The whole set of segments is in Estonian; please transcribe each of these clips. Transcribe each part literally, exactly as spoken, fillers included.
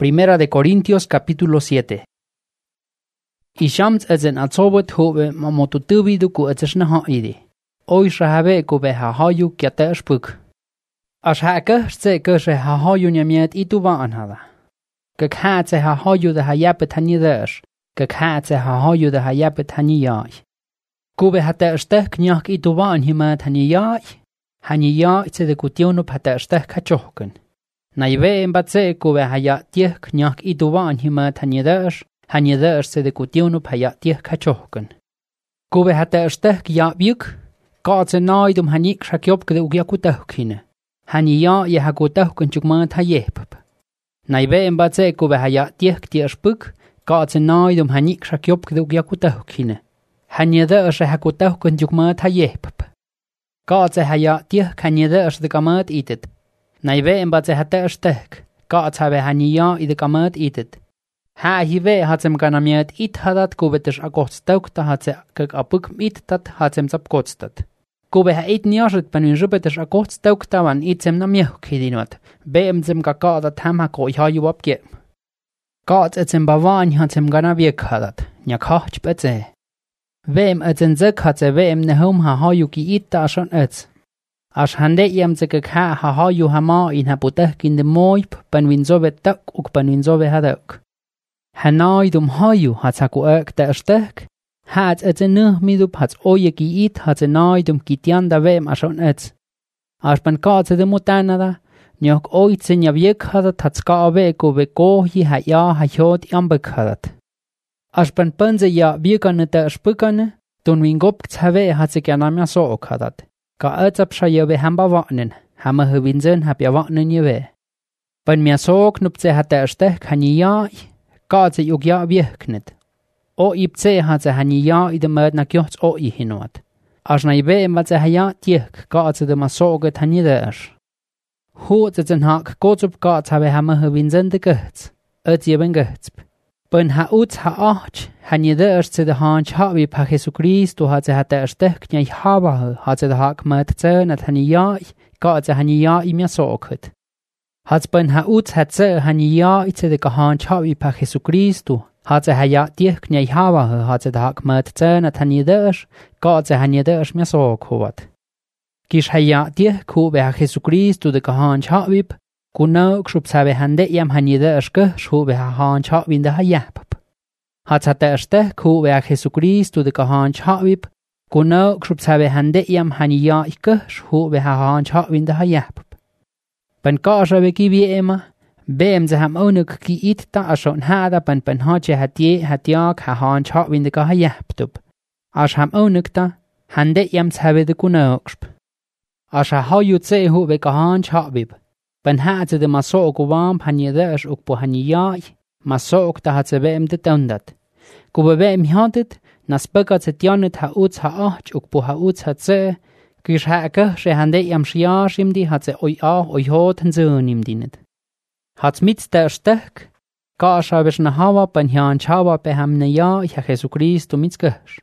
Primera de Corintios capítulo siete. Ishams ezen atsobot hobe mamotutubidu ku etzeshna haide. Oi shahabe ku be hahayu kyata shpuk. Ashaka se kushe hahayu nyamiet ituba anhala. Kakhatse hahayu de hayapet hanidash. Kakhatse hahayu de hayapet haniyai. Kube hata stek knyak ituba anhimat haniyai. Haniyai se de kutionup hata stek kachohken. Naive embatse kube haya tieh knyak ituba anhimat hanidash. Hanidash se de kutionup haya tieh kachohken. Kube hata stek yabyuk. Kaatse naidum hanik shakyopke de ugyakutahkine. Hania ye hakutahken chukmat hayepap. Naive embatse kube haya tieh tieshpuk. Kaatse naidum hanik shakyopke de ugyakutahkine. Hanidash hakutahken chukmat hayepap. Kaatse haya tieh hanidash de kamat itet. Naive embatse hata stek. Kaatse have hania ide kamat itet. Ha hive hatsem kanamiet it hadat kubetish akotstaukta hatse kak apuk mittat hatsem zapkotstat. Kube ha it niashet panun jubetish akotstaukta van itsem namieh kidinot. Beemzem kakada tamha ko ihayu apge. Kaats etsem bavan hatsem ganaviek hadat. Nyakach betze. Veem etsen zek hatse veem nehum ha hayu ki itta ashon ets. Ash hande yam zekek ha ha hayu hama in haputeh kin de moip panwinzove tak uk panwinzove hadak. Hanaidum hayu hatsaku ek te stek. Hats etse nuh midup hats oye ki it hats naidum kitianda veem ashon ets. Ashpan kaatse de mutanada. Nyok oitse nyaviek hadat hats kaave ko ve kohyi ha ya ha hyot yambek hadat. Ashpan panze ya viekane te spukane. Tun wingop ktshave hatse kyanamya sook hadat. Ka etsap shayave hamba vaknen. Hama hubinzen hapya vaknen yeve. Pan mya sook nuptse hate stek haniyai. Kaatse yugya vieknet. O iptse hatse haniya ide med na kjots o i hinuat. As na ibe matse haya tiek kaatse de masoget hanidash. Hoot eten hak kotsup kaats have hama hubinzen de gets. Et jeben gets. Pen ha uts ha ach hanidash se de hanch havi pa Jesu Christu hatse hate stek nyai haba hatse de hak med tsen at haniya kaatse haniya i mya soket. Hats pen ha uts hatse haniya itse de hanch havi pa Jesu Christu. Hatse haya tieh knyai hava hatse de hak med tsen at hanidash kaatse hanidash mya sokovat. Kish haya tieh ku be Jesu Christu de hanch havip. Kuna kshub sabe hande yam hanidash ke shu be hanch havin de hayap. Hatsate ste ku be Jesu Christu de hanch havip. Kuna kshub sabe hande yam haniya ke shu be hanch havin de hayap. Pan kasha be ki bi ema. Beem ze ham onuk ki it ta ashon hada pan pan hache hatie hatiak ha hanch havin de hayaptub. Ash ham onuk ta hande yam sabe de kunoksp. Ash ha hayutse hu be hanch havib. Pan hatse de masok wam hanidash uk po haniyai. Masok ta hatse beem de tondat. Kube beem hadet naspeka zetjanet ha uts ha ach uk po ha uts hatse. Kish ha ke she hande yam shiash imdi hatse oi ah oi hot hanzun imdinet. Hats mit der stek. Kasha besh na hava pan hian chava pe hamne ya ja Jesu Christu mitskash.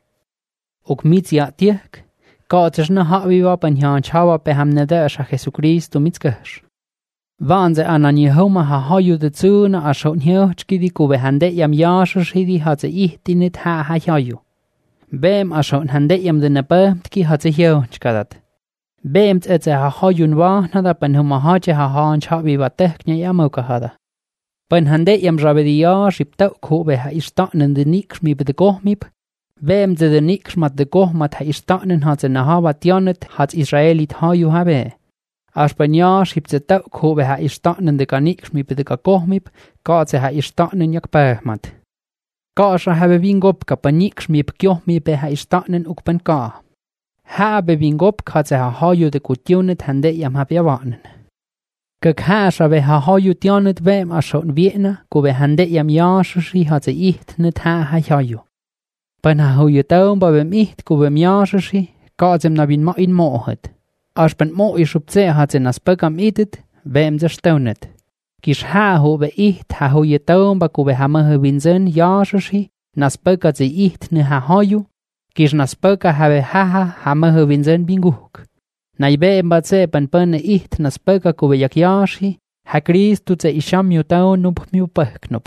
Uk mit ya tiek. Kaatsh na haviva pan hian chava pe hamne der ja Jesu Christu mitskash. Vanze anani homa ha hayu de tsuna ashon hiochki di kube hande yam yashish hidi hatse ihtinit ha ha hayu. Beem ashon hande yam de nebemtki hatse hiochkadat. Beemt etse ha hayun wa nada pan huma hache ha hanch haviva teknya yamoka hada. Pan hande yam rabediya shipta kube ha istanen de niks mi be de gohmib. Beemt de niks mat de gohmat ha istanen hatse na hava tianet hats Israelit hayu habe. Aspanya shipte ta kube ha istanen de kaniks mi be de gohmib. Kaatse ha istanen yak pehmat. Kaasha have wingop ka paniks mi be gohmi be ha istanen uk pan ka. Ha bevingop katse ha hayu de kutionet hande yam habya vanen. Kak ha shave ha hayu tionet vem ashon viena kube hande yam yashishi hatse ihtnet ha ha hayu. Pan ha hayu taum ba vem iht kube yashishi katsem na bin ma in mohet. Ashpan mo ishupze hatse naspegam itet vem ze stonet. Kish ha hobe iht ha hayu taum ba kube ha mahe vinzen yashishi naspega ze ihtne ha hayu. Kish naspeka have haha hama vinzen binguk. Naibe embatse pan pan iht naspeka kube yakyashi ha Cristo te isham miu tau nup miu peknup.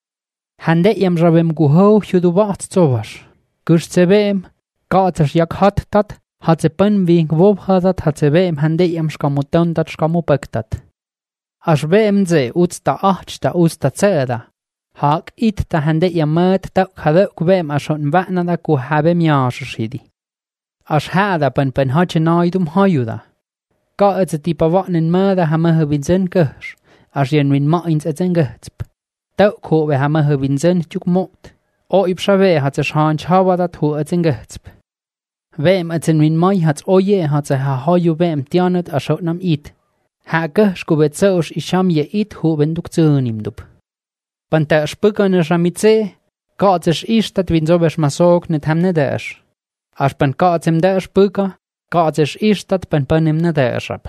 Hande yam rabem guho yudu wat zowas. Gust zebem, gatsers jak hat tat, hat ze pen wie gewob hadat, hat zebem hande yam shkamutan dat shkamu pektat. As bem ze uts ta ach ta us ta zeda. Hak it ta hande yam mat ta khada kubem ashon vana da ku habem yashidi. As hada pen pen hache naidum hayuda. Ga het die pawanen mada hama winzen kers. As yen win mains etzen getsp. Tau ko we hama winzen juk mot. O ipshave hat ze shan chawa dat ho etzen getsp. Wem etzen win mai hat oje hat ze ha hayu wem tianet ashot nam it. Ha gers ko bet zeus isham ye it ho wenn du zönim dup. Pan ta spukane shamitze, ga ze is dat win so bes masog net ham nedes. As pan ga zem der spuka, ga ze is dat pan panem nedesap.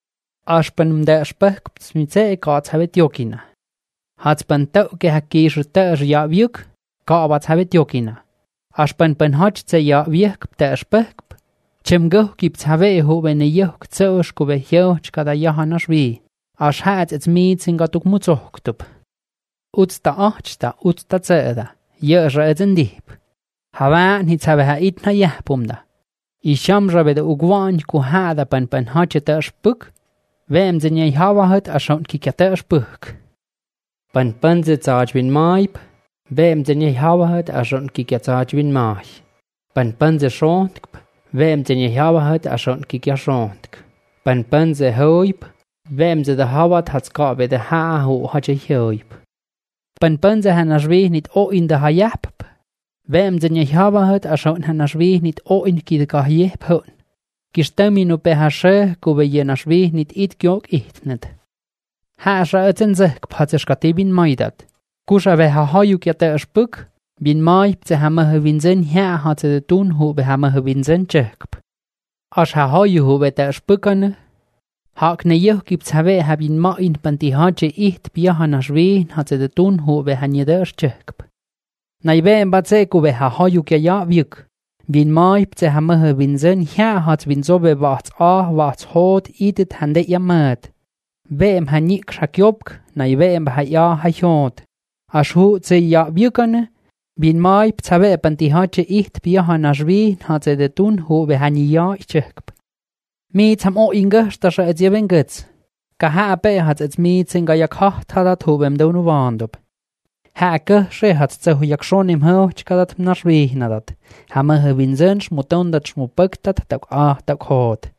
As pan der spuk smitze ga habet yokina. Hat pan tau ke hakish ter ya vyuk, ga wat habet yokina. As pan pan hat ze ya vyuk der spuk. Chem go gibt have ho wenn yok zeus ko be yoch kada yahanas vi. As hat ets mit singatuk mutzohtup. Uts ta achta uts ta zeda. Yer etzen dip. Hawan hit have ha itna yahpumda. Isham rabe de ugwan ku hada pan pan hache ter spuk. Wem zen ye hawa hat ashon ki ter spuk. Pan pan ze tsaj bin maip. Wem zen ye hawa hat ashon ki tsaj bin mai. Pan pan ze shont. Wem zen ye hawa hat ashon ki shont. Pan pan ze hoip. Wem ze de hawa hat ska be de ha ho hache hoip. Pan pan ze hanashwe nit o in de hayap. Wem zen ye hawa hat ashon hanashwe nit o in ki de kahye pon. Gistami no pe hashe ko be ye nashwe nit it gyok it net. Ha sha etzen ze kpatsh katibin maidat. Kusha we ha hayu kete spuk bin mai ze hama winzen ha hat ze tun ho be hama winzen chekp. As ha hayu ho be der spukane. Hak ne yo gibt have hab in ma in panti hache it bi hanashwe hat ze tun ho be han ye der chekp. Nai wem batze ko be ha hayu ke ya vyuk. Bin mai ze hama winzen ha hat win so be wat a wat hot idet hande yamat. Wem hanik shakyop nai wem ha ya hayot. As hu ze ya vyukane bin mai tsabe panti hache it bi hanashwe hat ze de tun ho be han ya chekp. Mi tam o inge stasha et yevengets. Ka ha be hat et mi tsinga yakha tada tobem donu wandop. Hake she hat ze hu yak schon im ho chkadat nashwe nadat. Hama winzen shmuton dat shmupaktat tak a tak hot.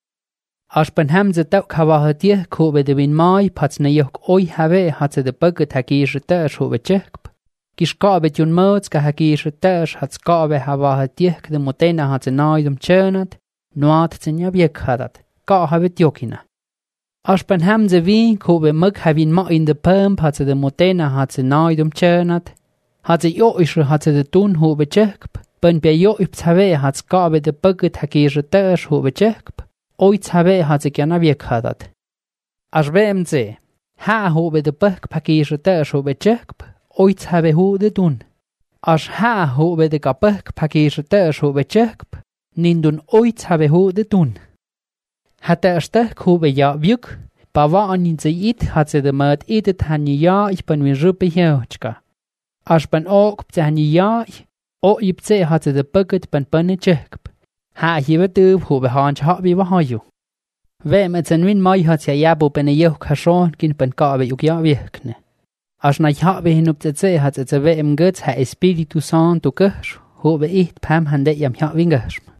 As pan ham ze tak hawa hat ye ko be de bin mai pats ne yok oi have hat ze de paket hakish tash ho be chekp. Kish ka be tun mots ka hakish tash hat ska be hawa hat ye de motena hat ze naidum chernat. Noat tsenya biek hadat. Ka havet yokina. As pan ham ze vi ko be mug havin ma in de pump hat ze de motena hat ze naidum chernat. Hat ze yo ish hat ze de tun ho be chekp. Pan be yo ips have hat ska be de paket hakish tash ho be chekp. Oi tsabe hat ze kana biek hadat. As wem ze ha ho be de pak pakish tash ho be chekp. Oi tsabe ho de tun. As ha ho be de kapak pakish tash ho be chekp. Nindun oit habe ho de tun. Hat er stek ho be ja vyuk, pa wa anin ze it hat ze de mat edet han ja ich bin mir rupe hechka. As ban ok ze han ja o ipse hat ze de bucket ban ban chekp. Ha hiwe de ho be han ha bi wa hayu. Wem et zen win mai hat ja yabo ben ye khashon kin ban ka be ja virkne. As na ha be hin up ze hat ze we im gets ha espiritu santo kesh ho be it pam hande yam ha wingesh.